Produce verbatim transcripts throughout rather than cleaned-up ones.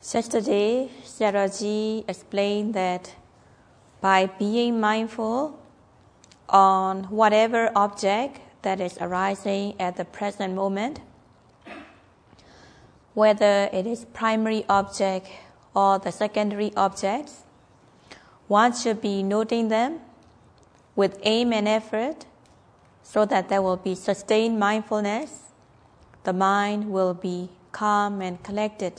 Yesterday, Saraji explained that by being mindful on whatever object that is arising at the present moment, whether it is primary object or the secondary objects, one should be noting them with aim and effort so that there will be sustained mindfulness. The mind will be calm and collected.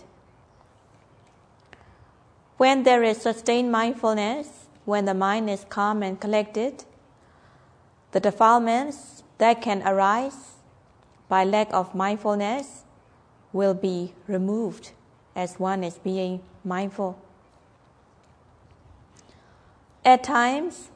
When there is sustained mindfulness, when the mind is calm and collected, the defilements that can arise by lack of mindfulness will be removed as one is being mindful. At times,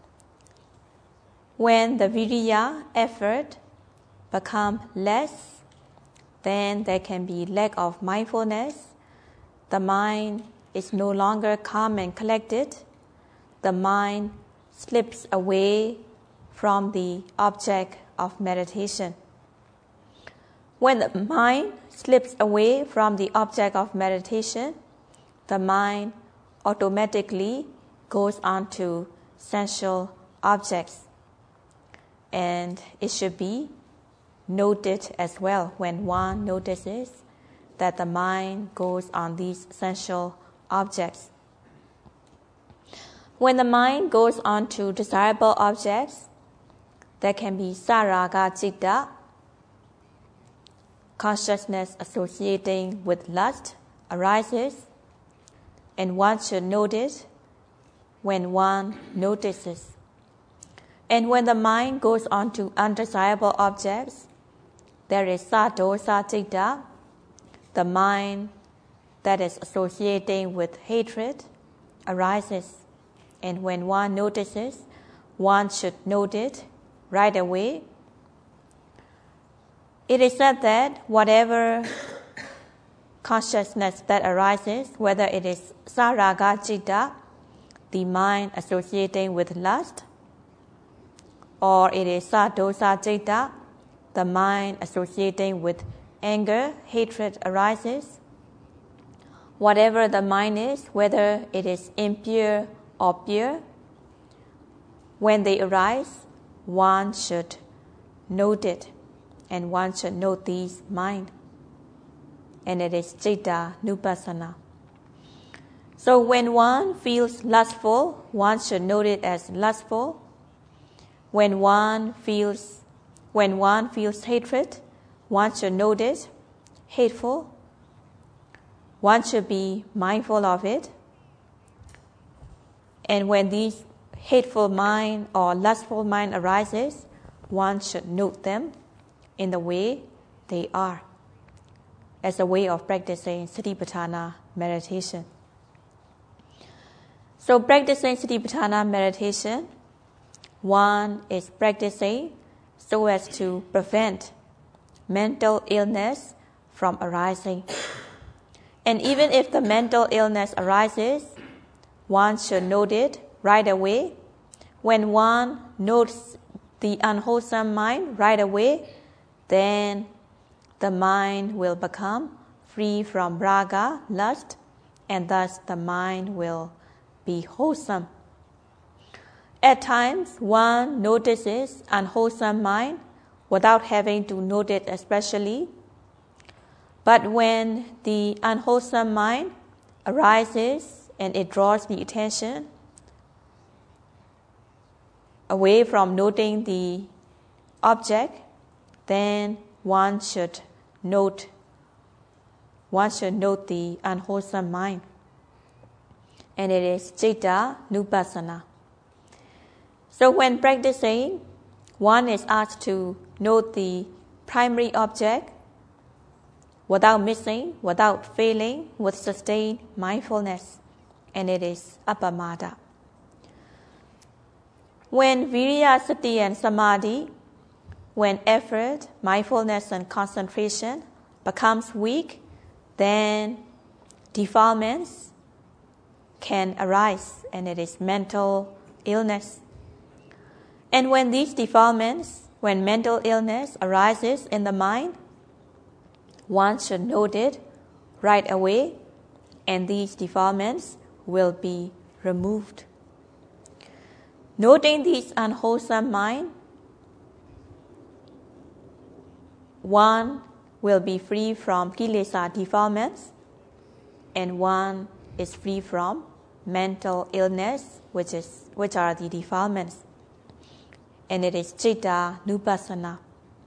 when the viriya effort becomes less, then there can be lack of mindfulness. The mind is no longer calm and collected. The mind slips away from the object of meditation. When the mind slips away from the object of meditation, the mind automatically goes on to sensual objects. And it should be noted as well when one notices that the mind goes on these sensual objects. When the mind goes on to desirable objects, there can be saraga citta, consciousness associating with lust arises, and one should note it when one notices. And when the mind goes on to undesirable objects, there is sadosa citta, the mind that is associating with hatred arises. And when one notices, one should note it right away. It is said that whatever consciousness that arises, whether it is saraga citta, the mind associating with lust, or it is sadosa citta, the mind associating with anger, hatred arises. Whatever the mind is, whether it is impure or pure, when they arise, one should note it, and one should note these mind. And it is citta nupassana. So when one feels lustful, one should note it as lustful. When one feels, when one feels hatred, one should note it hateful. One should be mindful of it. And when these hateful mind or lustful mind arises, one should note them in the way they are, as a way of practicing Satipatthana meditation. So practicing Satipatthana meditation, one is practicing so as to prevent mental illness from arising. And even if the mental illness arises, one should note it right away. When one notes the unwholesome mind right away, then the mind will become free from raga, lust, and thus the mind will be wholesome. At times, one notices unwholesome mind without having to note it especially. But when the unwholesome mind arises and it draws the attention away from noting the object, then one should note, one should note the unwholesome mind. And it is citta nupassana. So when practicing, one is asked to note the primary object without missing, without failing, with sustained mindfulness. And it is appamada. When viriya, sati and samadhi, when effort, mindfulness and concentration becomes weak, then defilements can arise, and it is mental illness. And when these defilements, when mental illness arises in the mind, one should note it right away and these defilements will be removed. Noting these unwholesome mind, one will be free from kilesa defilements, and one is free from mental illness, which is which are the defilements. And it is citta nupassana.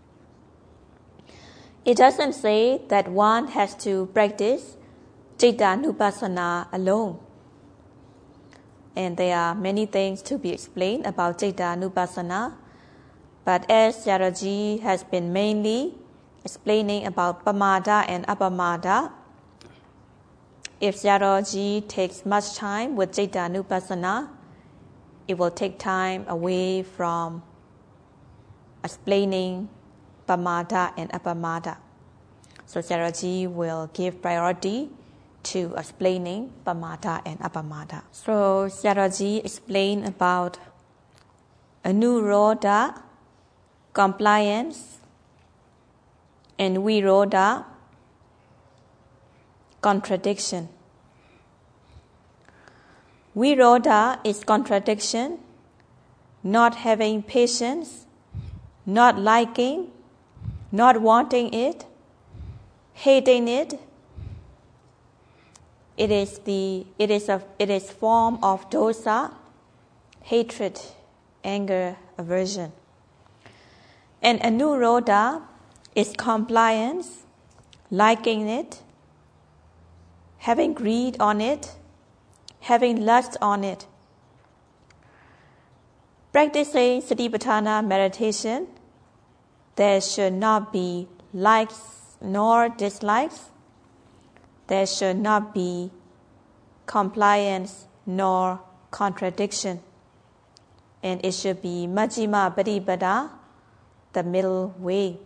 It doesn't say that one has to practice citta nupassana alone. And there are many things to be explained about citta nupassana. But as Sayadaw has been mainly explaining about pamada and apamada, if Sayadaw takes much time with citta nupassana, it will take time away from explaining pamada and apamada. So Sayadaw will give priority to explaining pamada and apamada. So Sayadaw explained about anurodha, compliance, and virodha, contradiction. Virodha is contradiction, not having patience, not liking, not wanting it, hating it. It is the it is a it is form of dosa, hatred, anger, aversion. And anurodha is compliance, liking it, having greed on it, having lust on it. Practicing Satipatthana meditation, there should not be likes nor dislikes. There should not be compliance nor contradiction. And it should be Majjhima Padipada, the middle way.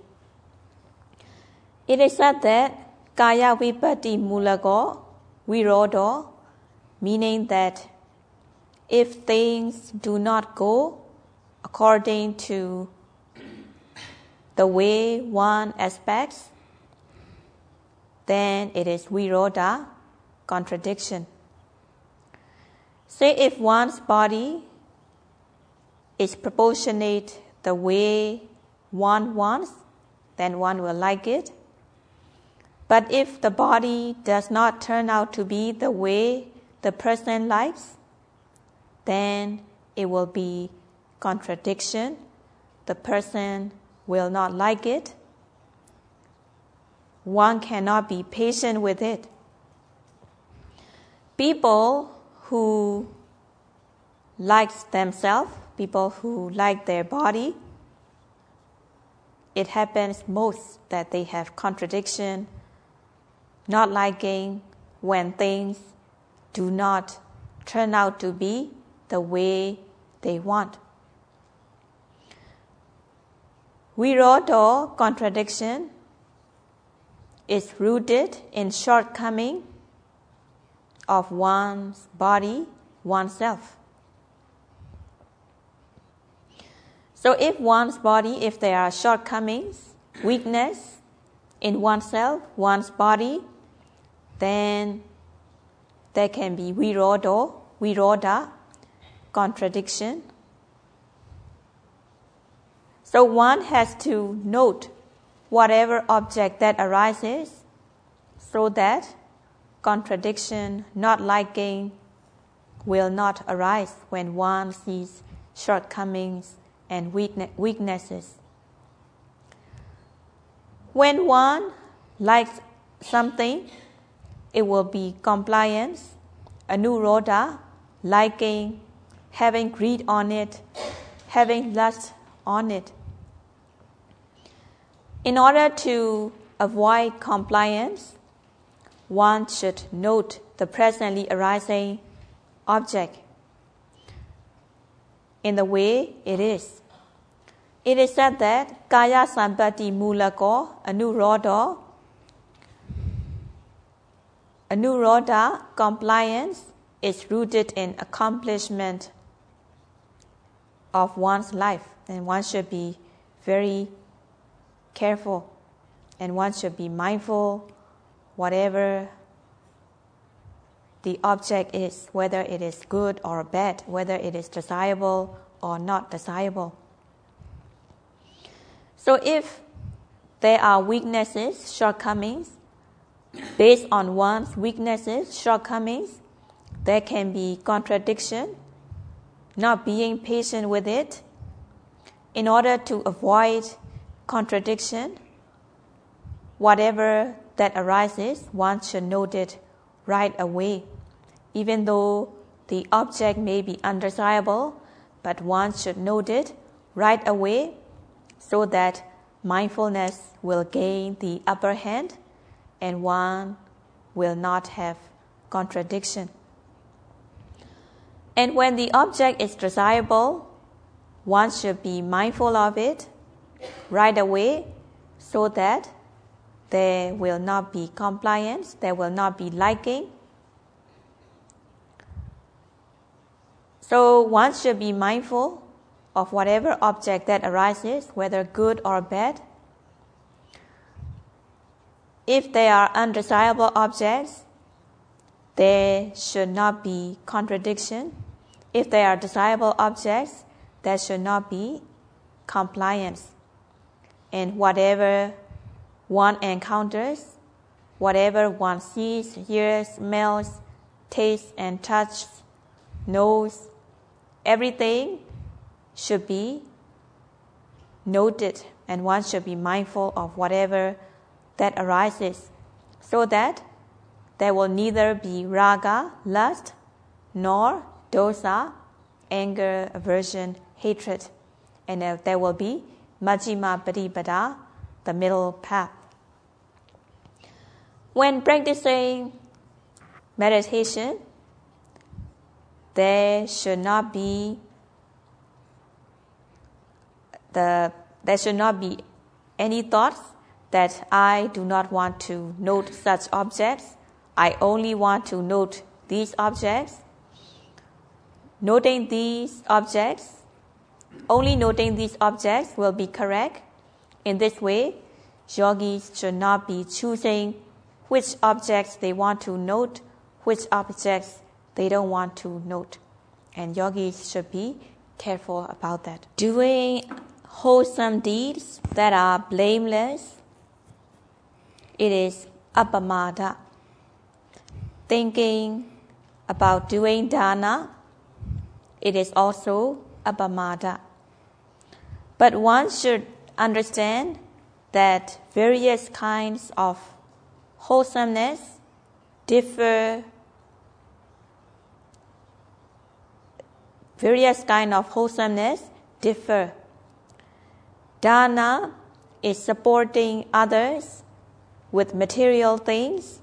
It is said that Kaya Vipatti Mulako Virodo, meaning that if things do not go according to the way one expects, then it is virodha, contradiction. Say if one's body is proportionate the way one wants, then one will like it. But if the body does not turn out to be the way the person likes, then it will be contradiction. The person will not like it. One cannot be patient with it. People who like themselves, people who like their body, it happens most that they have contradiction, not liking when things do not turn out to be the way they want. Virodha, contradiction, is rooted in shortcoming of one's body, oneself. So if one's body, if there are shortcomings, weakness in oneself, one's body, then there can be virodha, virodha, contradiction. So one has to note whatever object that arises so that contradiction, not liking, will not arise when one sees shortcomings and weaknesses. When one likes something, it will be compliance, anurodha, liking, having greed on it, having lust on it. In order to avoid compliance, one should note the presently arising object in the way it is. It is said that Kaya Sampatti Mulako Anurodha, Anurodha, compliance, is rooted in accomplishment of one's life, and one should be very careful, and one should be mindful whatever the object is, whether it is good or bad, whether it is desirable or not desirable. So if there are weaknesses, shortcomings, based on one's weaknesses, shortcomings, there can be contradiction, not being patient with it. In order to avoid contradiction, whatever that arises, one should note it right away. Even though the object may be undesirable, but one should note it right away so that mindfulness will gain the upper hand and one will not have contradiction. And when the object is desirable, one should be mindful of it right away so that there will not be compliance, there will not be liking. So one should be mindful of whatever object that arises, whether good or bad. If they are undesirable objects, there should not be contradiction. If they are desirable objects, there should not be compliance. And whatever one encounters, whatever one sees, hears, smells, tastes, and touches, knows, everything should be noted, and one should be mindful of whatever that arises, so that there will neither be raga, lust, nor dosa, anger, aversion, hatred, and there will be majjhima patipada, the middle path. When practicing meditation, there should not be the there should not be any thoughts that I do not want to note such objects. I only want to note these objects. Noting these objects, only noting these objects will be correct. In this way, yogis should not be choosing which objects they want to note, which objects they don't want to note. And yogis should be careful about that. Doing wholesome deeds that are blameless, it is appamada. Thinking about doing dana, it is also appamada. But one should understand that various kinds of wholesomeness differ. Various kinds of wholesomeness differ. Dana is supporting others with material things.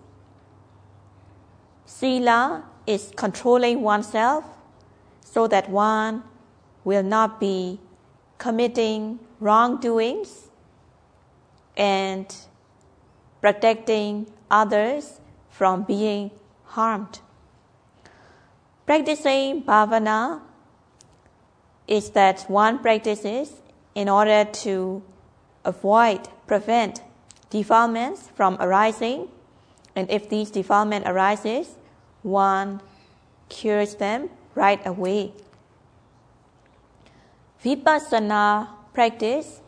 Sila is controlling oneself so that one will not be committing wrongdoings and protecting others from being harmed. Practicing bhavana is that one practices in order to avoid, prevent defilements from arising, and if these defilement arises, one cures them right away. Vipassana practice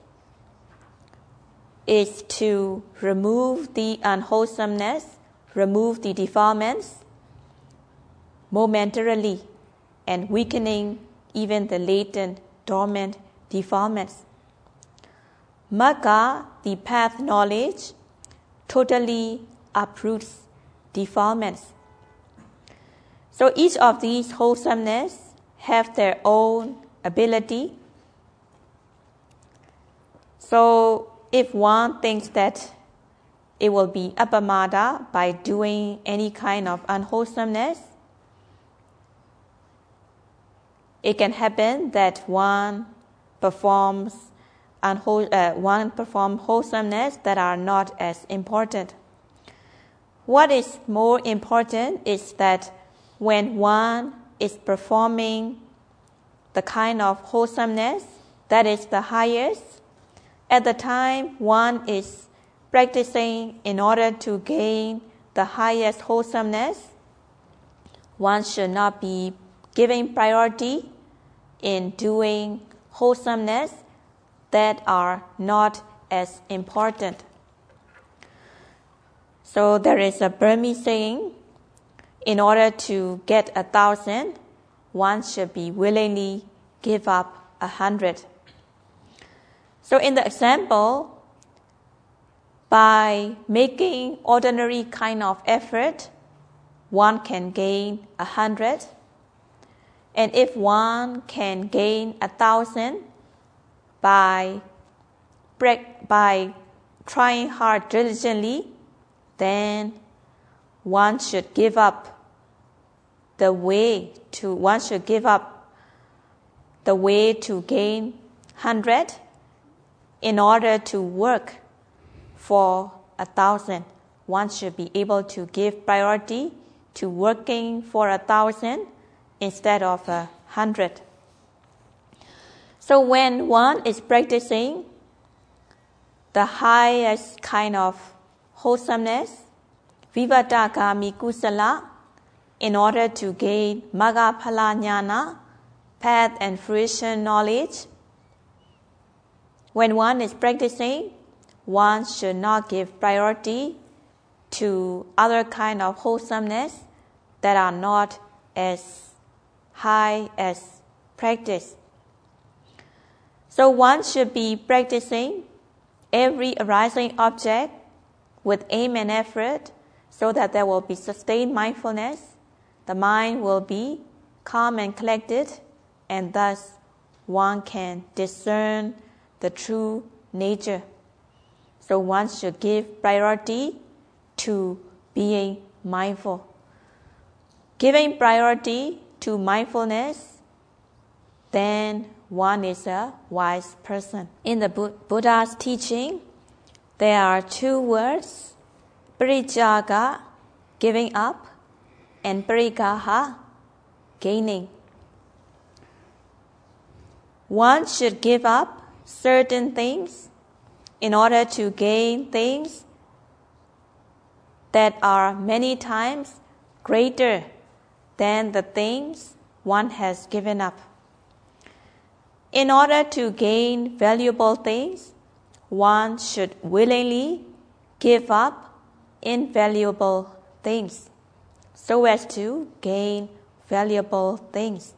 is to remove the unwholesomeness, remove the defilements momentarily, and weakening even the latent, dormant defilements. Magga, the path knowledge, totally uproots defilements. So each of these wholesomeness have their own ability. So if one thinks that it will be appamada by doing any kind of unwholesomeness, it can happen that one performs unwhole, uh, one perform wholesomeness that are not as important. What is more important is that when one is performing the kind of wholesomeness that is the highest, at the time one is practicing in order to gain the highest wholesomeness, one should not be giving priority in doing wholesomeness that are not as important. So there is a Burmese saying, in order to get a thousand, one should be willingly give up a hundred. So in the example, by making ordinary kind of effort, one can gain a hundred. And if one can gain a thousand by, by trying hard diligently, then one should give up the way to, one should give up the way to gain hundred in order to work for a thousand. One should be able to give priority to working for a thousand instead of a hundred. So when one is practicing the highest kind of wholesomeness, Vivatagami Kusala, in order to gain Magga Phala Jnana, path and fruition knowledge, when one is practicing, one should not give priority to other kind of wholesomeness that are not as high as practice. So one should be practicing every arising object with aim and effort so that there will be sustained mindfulness. The mind will be calm and collected, and thus one can discern the true nature. So one should give priority to being mindful. Giving priority to mindfulness, then one is a wise person. In the Buddha's teaching, there are two words, parijjaga, giving up, and parigraha, gaining. One should give up certain things in order to gain things that are many times greater than the things one has given up. In order to gain valuable things, one should willingly give up invaluable things so as to gain valuable things.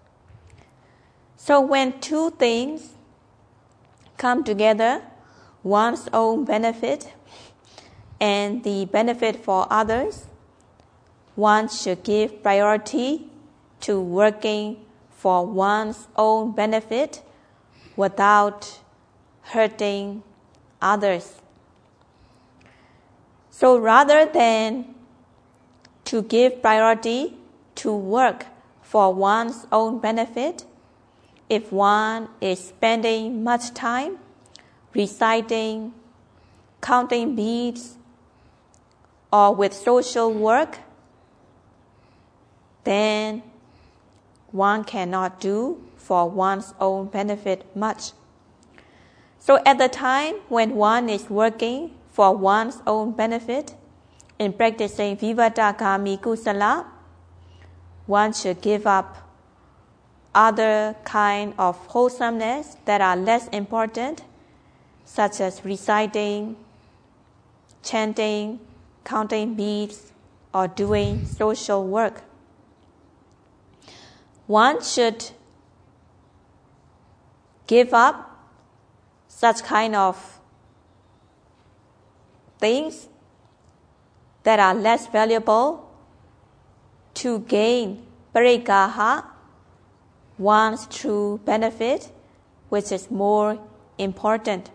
So when two things come together, one's own benefit and the benefit for others, one should give priority to working for one's own benefit without hurting others. So rather than to give priority to work for one's own benefit, if one is spending much time reciting, counting beads, or with social work, then one cannot do for one's own benefit much. So at the time when one is working for one's own benefit, in practicing Vivatagami Kusala, one should give up other kind of wholesomeness that are less important, such as reciting, chanting, counting beads, or doing social work. One should give up such kind of things that are less valuable to gain parigraha, one's true benefit, which is more important.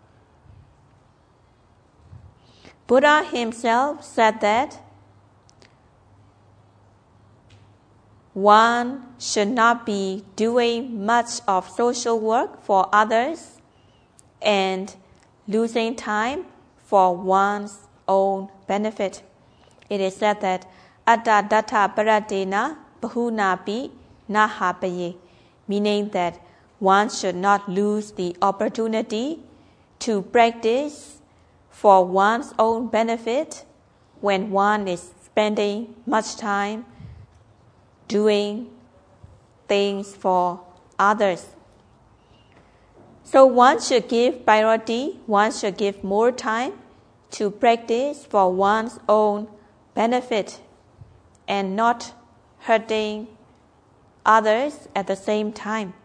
Buddha himself said that one should not be doing much of social work for others and losing time for one's own benefit. It is said that atta datta paratena bahunapi nahapaye, meaning that one should not lose the opportunity to practice for one's own benefit when one is spending much time doing things for others. So one should give priority, one should give more time to practice for one's own benefit and not hurting others at the same time.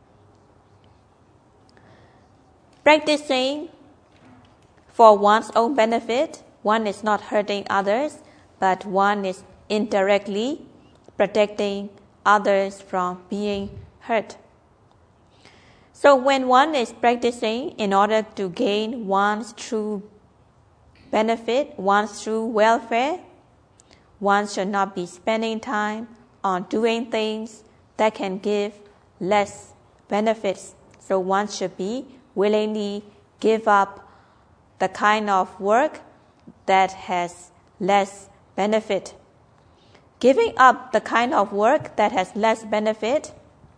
Practicing for one's own benefit, one is not hurting others, but one is indirectly protecting others from being hurt. So when one is practicing in order to gain one's true benefit, one's true welfare, one should not be spending time on doing things that can give less benefits. So one should be willingly give up the kind of work that has less benefit. Giving up the kind of work that has less benefit,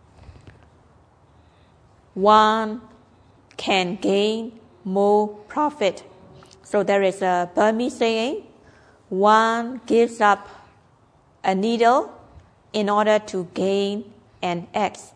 one can gain more profit. So there is a Burmese saying, one gives up a needle in order to gain an axe.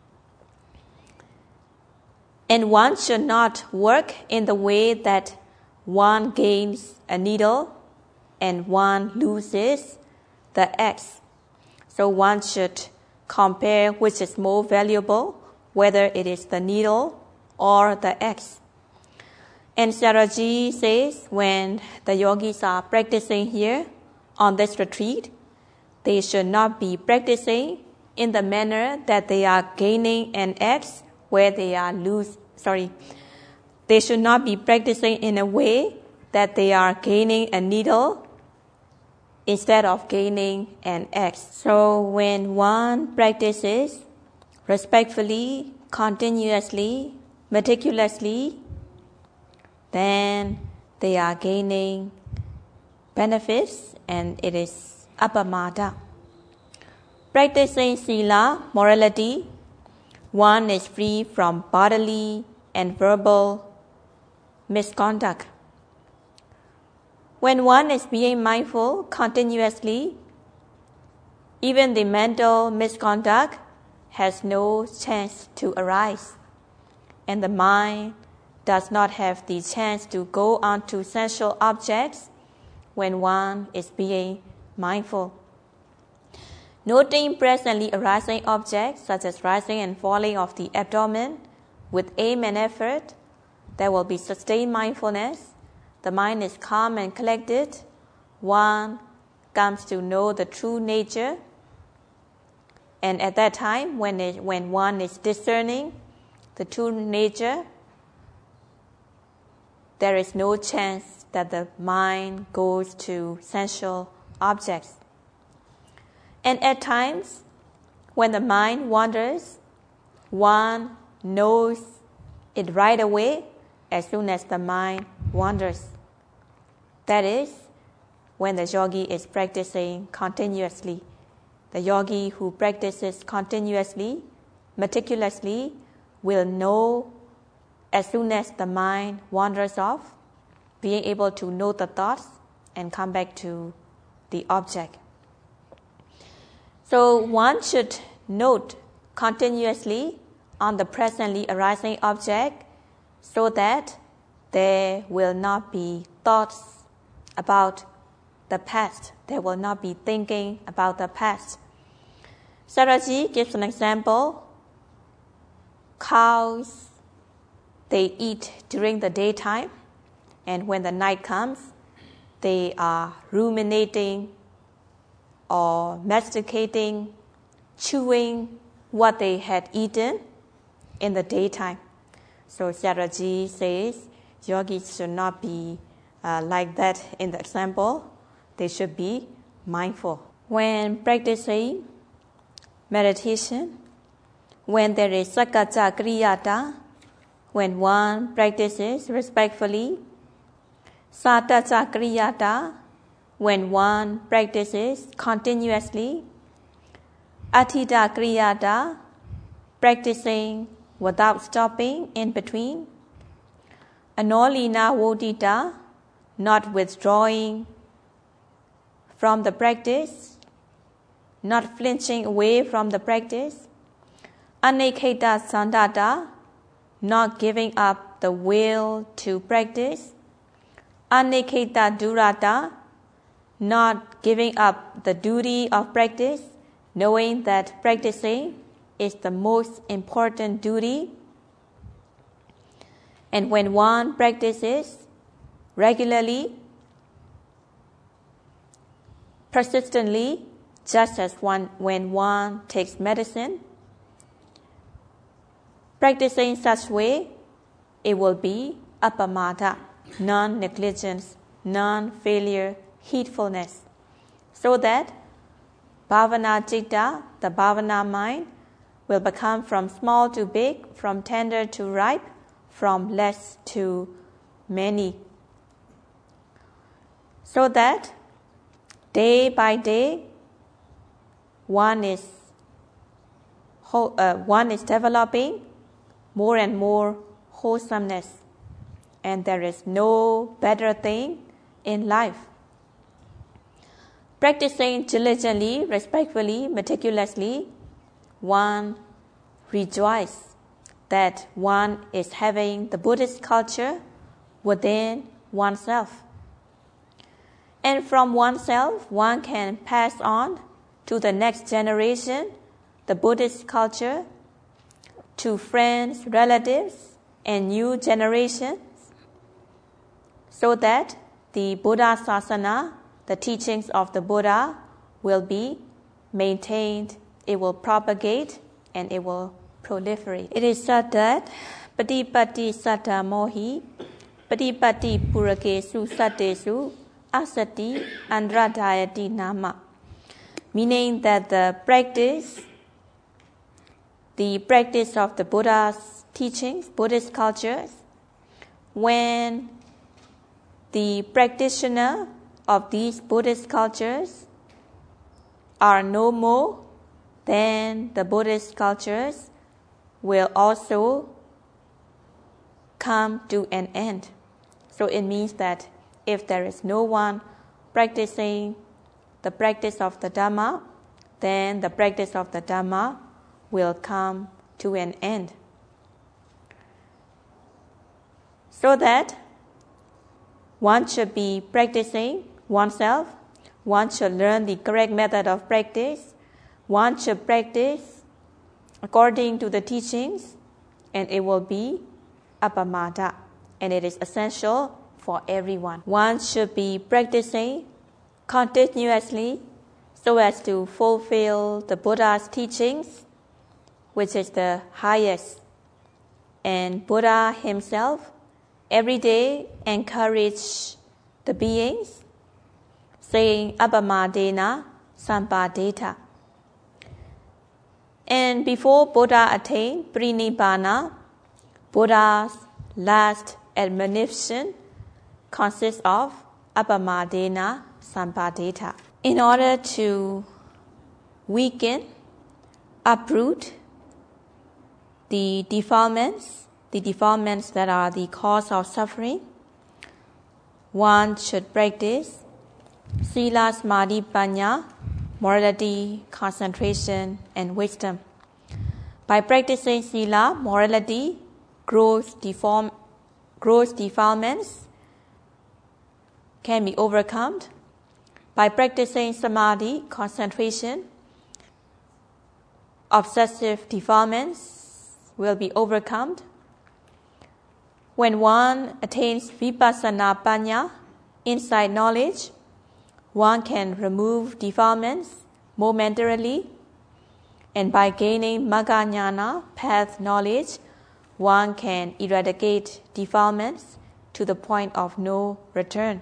And one should not work in the way that one gains a needle and one loses the axe. So one should compare which is more valuable, whether it is the needle or the axe. And Sayadaw says when the yogis are practicing here on this retreat, they should not be practicing in the manner that they are gaining an axe where they are lose. Sorry, they should not be practicing in a way that they are gaining a needle instead of gaining an axe. So when one practices respectfully, continuously, meticulously, then they are gaining benefits and it is appamada. Practicing sila, morality, one is free from bodily and verbal misconduct. When one is being mindful continuously, even the mental misconduct has no chance to arise, and the mind does not have the chance to go on to sensual objects when one is being mindful. Noting presently arising objects such as rising and falling of the abdomen with aim and effort, there will be sustained mindfulness. The mind is calm and collected. One comes to know the true nature. And at that time, when, it, when one is discerning the true nature, there is no chance that the mind goes to sensual objects. And at times, when the mind wanders, one knows it right away as soon as the mind wanders. That is, when the yogi is practicing continuously. The yogi who practices continuously, meticulously, will know as soon as the mind wanders off, being able to note the thoughts and come back to the object. So one should note continuously on the presently arising object so that there will not be thoughts about the past. There will not be thinking about the past. Sayadaw gives an example. Cows, they eat during the daytime, and when the night comes, they are ruminating or masticating, chewing what they had eaten in the daytime. So Sayadaw says yogis should not be uh, like that in the example. They should be mindful. When practicing meditation, when there is sakkaca kriyata, when one practices respectfully, sataca kriyata, when one practices continuously, attita kriyata, practicing without stopping in between, anolina wodita, not withdrawing from the practice, not flinching away from the practice. Anikheta sandata, not giving up the will to practice. Anikheta durata, not giving up the duty of practice, knowing that practicing is the most important duty. And when one practices regularly, persistently, just as one, when one takes medicine, practicing such way, it will be appamada, non-negligence, non-failure, heedfulness, so that bhavana citta, the bhavana mind, will become from small to big, from tender to ripe, from less to many. So that day by day, one is uh, one is developing more and more wholesomeness, and there is no better thing in life. Practicing diligently, respectfully, meticulously, one rejoices that one is having the Buddhist culture within oneself. And from oneself, one can pass on to the next generation the Buddhist culture, to friends, relatives, and new generations, so that the Buddha Sasana, the teachings of the Buddha, will be maintained, it will propagate, and it will proliferate. It is said that Patipatti Satta Mohi, Patipatti Purakesu Sattesu, Asati Andradayati Nama, meaning that the practice, the practice of the Buddha's teachings, Buddhist cultures, when the practitioner of these Buddhist cultures are no more, then the Buddhist cultures will also come to an end. So it means that if there is no one practicing the practice of the Dhamma, then the practice of the Dhamma will come to an end. So that one should be practicing oneself, one should learn the correct method of practice, one should practice according to the teachings, and it will be appamada, and it is essential for everyone. One should be practicing continuously so as to fulfill the Buddha's teachings, which is the highest. And Buddha himself every day encouraged the beings, saying appamadena sampadeta. And before Buddha attained Prinibbana, Buddha's last admonition consists of appamadena sampadeta. In order to weaken, uproot the defilements, the defilements that are the cause of suffering, one should practice sila, samadhi, panya, morality, concentration, and wisdom. By practicing sila, morality, gross, deform, gross defilements can be overcome. By practicing samadhi, concentration, obsessive defilements will be overcome. When one attains vipassana panya, insight knowledge, one can remove defilements momentarily, and by gaining magga jnana, path knowledge, one can eradicate defilements to the point of no return.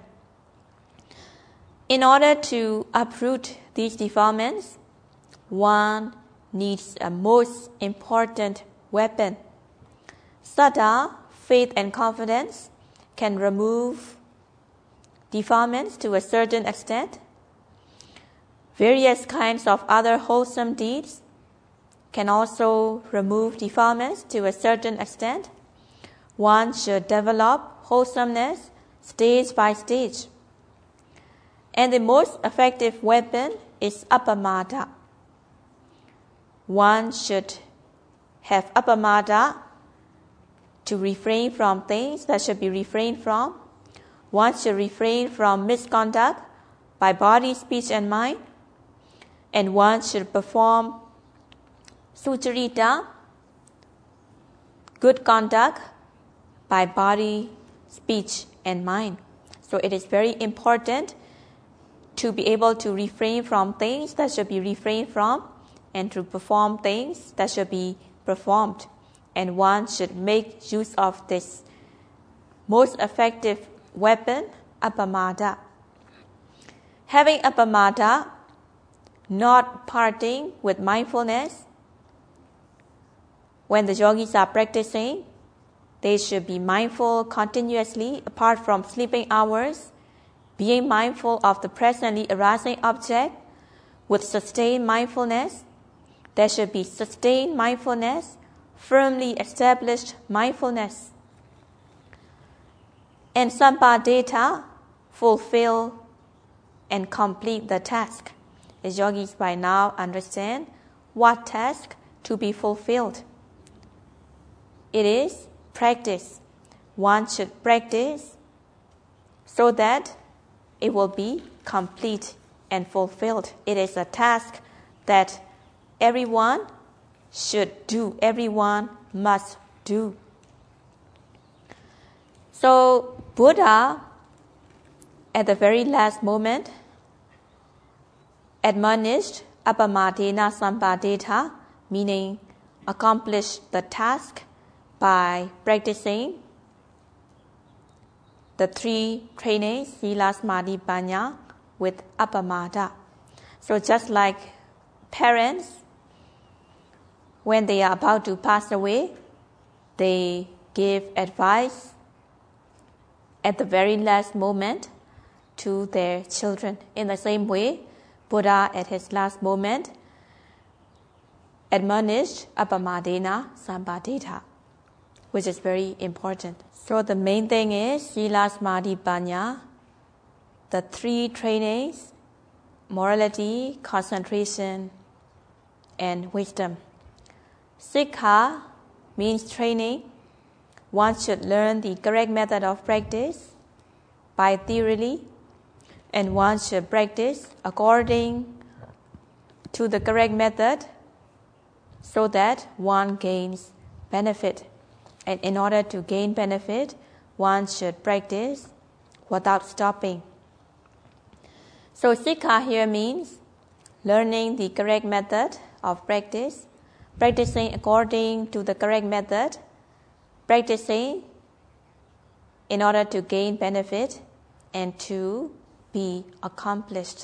In order to uproot these defilements, one needs a most important weapon. Saddha, faith and confidence, can remove defilements to a certain extent. Various kinds of other wholesome deeds can also remove defilements to a certain extent. One should develop wholesomeness stage by stage. And the most effective weapon is appamada, one should have appamada to refrain from things that should be refrained from. One should refrain from misconduct by body, speech, and mind. And one should perform sucharita, good conduct, by body, speech, and mind. So it is very important to be able to refrain from things that should be refrained from and to perform things that should be performed. And one should make use of this most effective weapon, appamada. Having appamada, not parting with mindfulness. When the yogis are practicing, they should be mindful continuously apart from sleeping hours, being mindful of the presently arising object with sustained mindfulness. There should be sustained mindfulness, firmly established mindfulness. And sampadeta, fulfill and complete the task. The yogis by now understand what task to be fulfilled. It is practice. One should practice so that it will be complete and fulfilled. It is a task that everyone should do, everyone must do. So Buddha, at the very last moment, admonished appamadena sampadeta, meaning accomplish the task by practicing the three trainings, sila, samadhi, panya, with appamada. So just like parents, when they are about to pass away, they give advice at the very last moment to their children. In the same way, Buddha at his last moment admonished appamadena sampadeta, which is very important. So the main thing is sila, samadhi, panya, the three trainings, morality, concentration, and wisdom. Sikha means training. One should learn the correct method of practice by theory, and one should practice according to the correct method so that one gains benefit. And in order to gain benefit, one should practice without stopping. So Sikha here means learning the correct method of practice, practicing according to the correct method, practicing in order to gain benefit and to be accomplished.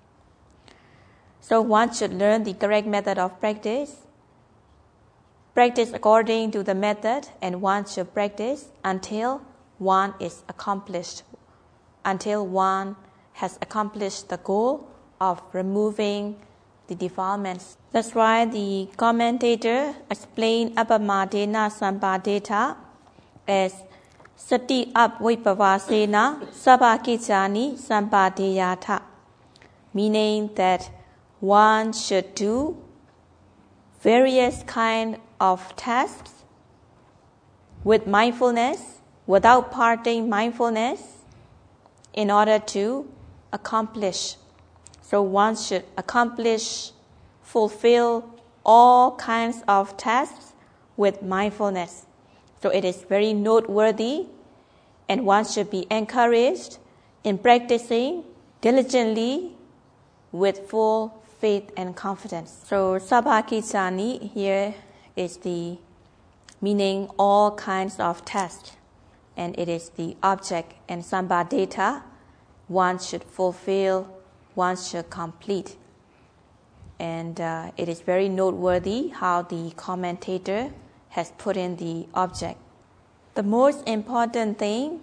So one should learn the correct method of practice, practice according to the method, and one should practice until one is accomplished, until one has accomplished the goal of removing the defilements. That's why the commentator explained appamadena sampadeta as sati apvipavasena sabakijani sampadeyata, meaning that one should do various kind of tasks with mindfulness, without parting mindfulness, in order to accomplish. So one should accomplish, fulfill all kinds of tasks with mindfulness. So it is very noteworthy, and one should be encouraged in practicing diligently with full faith and confidence. So sabhakicani here is the meaning all kinds of tasks, and it is the object, and sampadeta, one should fulfill, one should complete. And uh, it is very noteworthy how the commentator has put in the object. The most important thing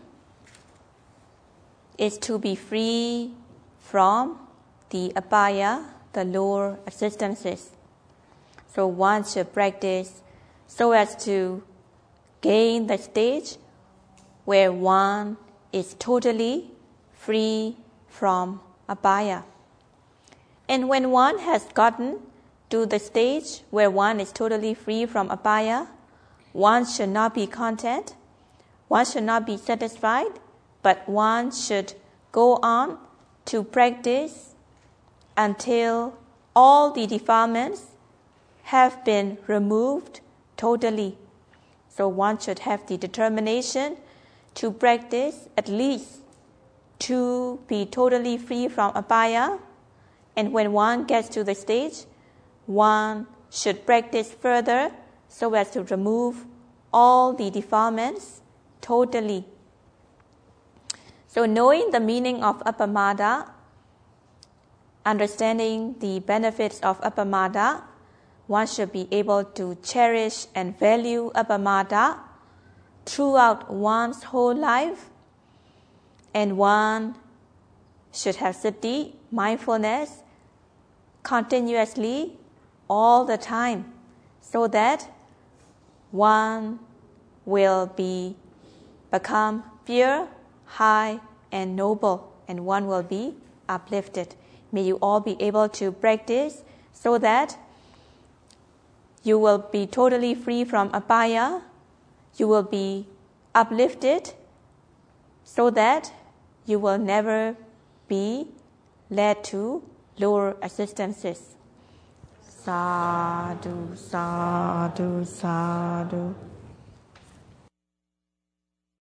is to be free from the apaya, the lower existences. So one should practice so as to gain the stage where one is totally free from apaya. And when one has gotten to the stage where one is totally free from apaya, one should not be content, one should not be satisfied, but one should go on to practice until all the defilements have been removed totally. So one should have the determination to practice at least to be totally free from apaya. And when one gets to the stage, one should practice further so as to remove all the defilements totally. So knowing the meaning of appamada, understanding the benefits of appamada, one should be able to cherish and value appamada throughout one's whole life. And one should have sati, mindfulness, continuously all the time, so that one will be become pure, high, and noble, and one will be uplifted. May you all be able to practice so that you will be totally free from apaya, you will be uplifted, so that you will never be led to lower existences. Sadhu, sadhu, sadhu.